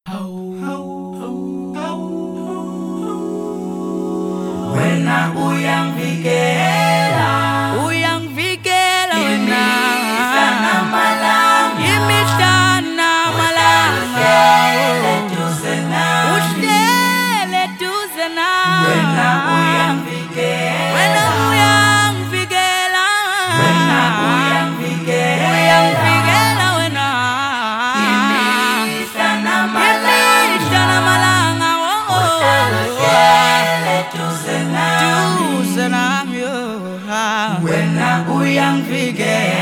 Wena uyangivikela wena imihla namalanga uhlele duze nami wena uyangivikela wena imihla namalanga uhlele duze nami wena uyangivikela